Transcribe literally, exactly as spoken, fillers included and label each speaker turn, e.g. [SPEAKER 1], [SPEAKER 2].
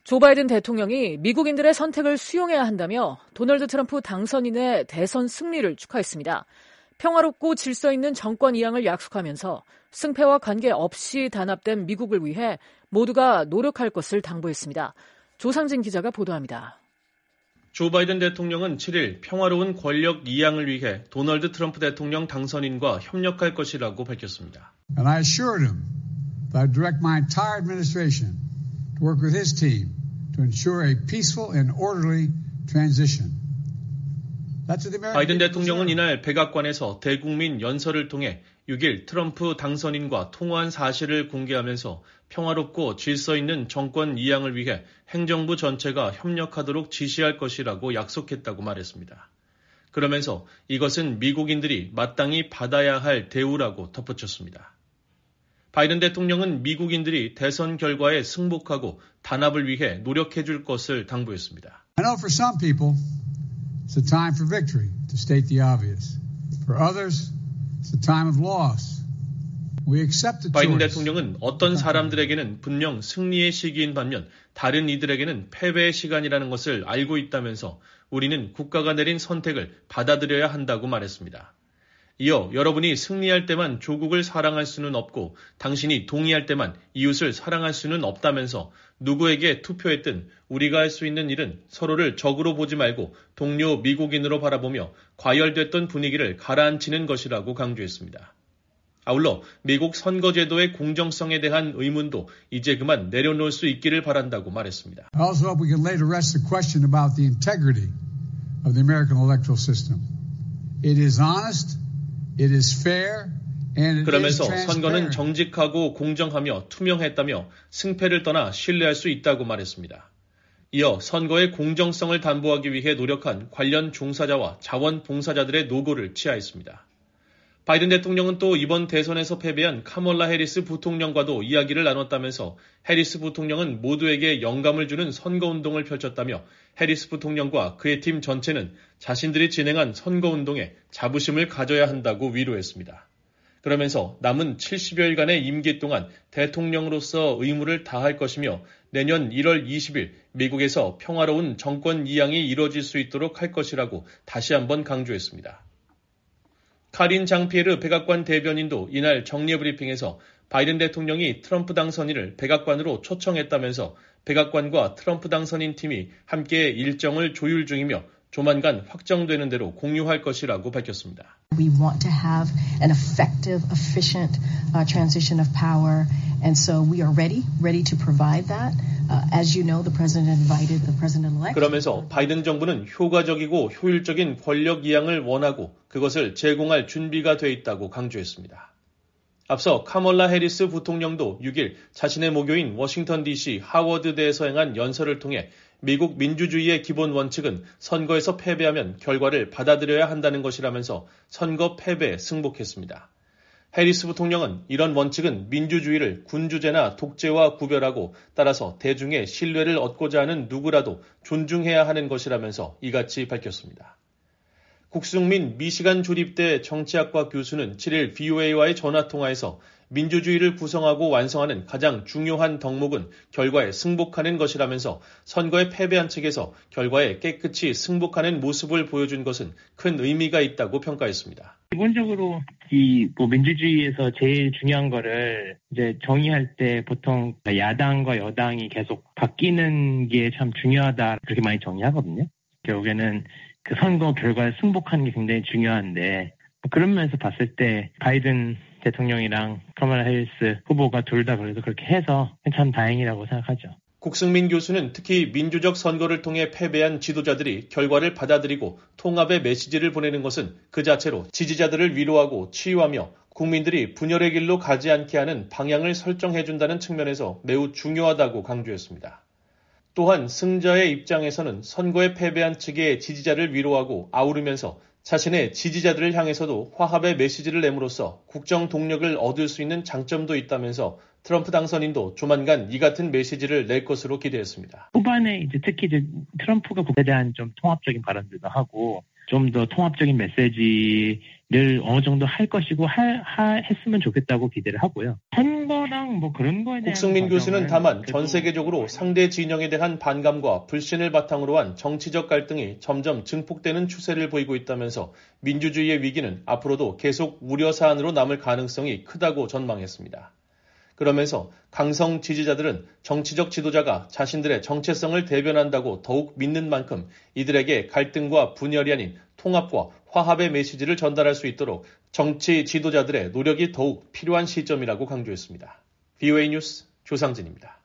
[SPEAKER 1] 조 바이든 대통령이 미국인들의 선택을 수용해야 한다며 도널드 트럼프 당선인의 대선 승리를 축하했습니다. 평화롭고 질서 있는 정권 이양을 약속하면서 승패와 관계없이 단합된 미국을 위해 모두가 노력할 것을 당부했습니다. 조상진 기자가 보도합니다.
[SPEAKER 2] 조 바이든 대통령은 칠일 평화로운 권력 이양을 위해 도널드 트럼프 대통령 당선인과 협력할 것이라고 밝혔습니다.
[SPEAKER 3] And I assured him that I direct my entire administration to work with his team to ensure a peaceful and orderly transition.
[SPEAKER 2] 바이든 대통령은 이날 백악관에서 대국민 연설을 통해 육일 트럼프 당선인과 통화한 사실을 공개하면서 평화롭고 질서 있는 정권 이양을 위해 행정부 전체가 협력하도록 지시할 것이라고 약속했다고 말했습니다. 그러면서 이것은 미국인들이 마땅히 받아야 할 대우라고 덧붙였습니다. 바이든 대통령은 미국인들이 대선 결과에 승복하고 단합을 위해 노력해 줄 것을 당부했습니다.
[SPEAKER 3] I know for some people it's a time for victory, to state the obvious. For others, it's a time of loss. We accept the choice.
[SPEAKER 2] 바이든 대통령은 어떤 사람들에게는 분명 승리의 시기인 반면 다른 이들에게는 패배의 시간이라는 것을 알고 있다면서 우리는 국가가 내린 선택을 받아들여야 한다고 말했습니다. 이어 여러분이 승리할 때만 조국을 사랑할 수는 없고 당신이 동의할 때만 이웃을 사랑할 수는 없다면서 누구에게 투표했든 우리가 할 수 있는 일은 서로를 적으로 보지 말고 동료 미국인으로 바라보며 과열됐던 분위기를 가라앉히는 것이라고 강조했습니다. 아울러 미국 선거제도의 공정성에 대한 의문도 이제 그만 내려놓을 수 있기를 바란다고 말했습니다.
[SPEAKER 3] I also hope we can lay to rest the question about the integrity of the American electoral system. It is honest. It is fair and it
[SPEAKER 2] 그러면서
[SPEAKER 3] is transparent.
[SPEAKER 2] 선거는 정직하고 공정하며 투명했다며 승패를 떠나 신뢰할 수 있다고 말했습니다. 이어 선거의 공정성을 담보하기 위해 노력한 관련 종사자와 자원봉사자들의 노고를 치하했습니다. 바이든 대통령은 또 이번 대선에서 패배한 카멀라 해리스 부통령과도 이야기를 나눴다면서 해리스 부통령은 모두에게 영감을 주는 선거운동을 펼쳤다며 해리스 부통령과 그의 팀 전체는 자신들이 진행한 선거운동에 자부심을 가져야 한다고 위로했습니다. 그러면서 남은 칠십여일간의 임기 동안 대통령으로서 의무를 다할 것이며 내년 일월 이십일 미국에서 평화로운 정권 이양이 이뤄질 수 있도록 할 것이라고 다시 한번 강조했습니다. 카린 장피에르 백악관 대변인도 이날 정례 브리핑에서 바이든 대통령이 트럼프 당선인을 백악관으로 초청했다면서 백악관과 트럼프 당선인 팀이 함께 일정을 조율 중이며 조만간 확정되는 대로 공유할 것이라고 밝혔습니다.
[SPEAKER 4] We want to have an effective, efficient uh, transition of power, and so we are ready, ready to provide that. Uh, as you know, the president invited the president-elect.
[SPEAKER 2] 그러면서 바이든 정부는 효과적이고 효율적인 권력 이양을 원하고 그것을 제공할 준비가 돼 있다고 강조했습니다. 앞서 카멀라 해리스 부통령도 육일 자신의 모교인 워싱턴 디씨 하워드대에서 행한 연설을 통해 미국 민주주의의 기본 원칙은 선거에서 패배하면 결과를 받아들여야 한다는 것이라면서 선거 패배에 승복했습니다. 해리스 부통령은 이런 원칙은 민주주의를 군주제나 독재와 구별하고 따라서 대중의 신뢰를 얻고자 하는 누구라도 존중해야 하는 것이라면서 이같이 밝혔습니다. 국승민 미시간 주립대 정치학과 교수는 칠일 브이오에이와의 전화통화에서 민주주의를 구성하고 완성하는 가장 중요한 덕목은 결과에 승복하는 것이라면서 선거에 패배한 측에서 결과에 깨끗이 승복하는 모습을 보여준 것은 큰 의미가 있다고 평가했습니다.
[SPEAKER 5] 기본적으로 이 뭐 민주주의에서 제일 중요한 거를 이제 정의할 때 보통 야당과 여당이 계속 바뀌는 게 참 중요하다 그렇게 많이 정의하거든요. 결국에는 그 선거 결과에 승복하는 게 굉장히 중요한데 그런 면에서 봤을 때 바이든 대통령이랑 카멀라 해리스 후보가 둘 다 그래도 그렇게 해서 참 다행이라고 생각하죠.
[SPEAKER 2] 국승민 교수는 특히 민주적 선거를 통해 패배한 지도자들이 결과를 받아들이고 통합의 메시지를 보내는 것은 그 자체로 지지자들을 위로하고 치유하며 국민들이 분열의 길로 가지 않게 하는 방향을 설정해준다는 측면에서 매우 중요하다고 강조했습니다. 또한 승자의 입장에서는 선거에 패배한 측의 지지자를 위로하고 아우르면서 자신의 지지자들을 향해서도 화합의 메시지를 내므로써 국정 동력을 얻을 수 있는 장점도 있다면서 트럼프 당선인도 조만간 이 같은 메시지를 낼 것으로 기대했습니다.
[SPEAKER 5] 후반에 이제 특히 이제 트럼프가 국회에 대한 좀 통합적인 발언들도 하고 좀 더 통합적인 메시지를 를 어느 정도 할 것이고 할, 하, 했으면 좋겠다고 기대를 하고요. 선거랑 뭐 그런 거에 대한
[SPEAKER 2] 국승민 교수는 다만
[SPEAKER 5] 그래도...
[SPEAKER 2] 전 세계적으로 상대 진영에 대한 반감과 불신을 바탕으로 한 정치적 갈등이 점점 증폭되는 추세를 보이고 있다면서 민주주의의 위기는 앞으로도 계속 우려 사안으로 남을 가능성이 크다고 전망했습니다. 그러면서 강성 지지자들은 정치적 지도자가 자신들의 정체성을 대변한다고 더욱 믿는 만큼 이들에게 갈등과 분열이 아닌 통합과 화합의 메시지를 전달할 수 있도록 정치 지도자들의 노력이 더욱 필요한 시점이라고 강조했습니다. 브이오에이 뉴스 조상진입니다.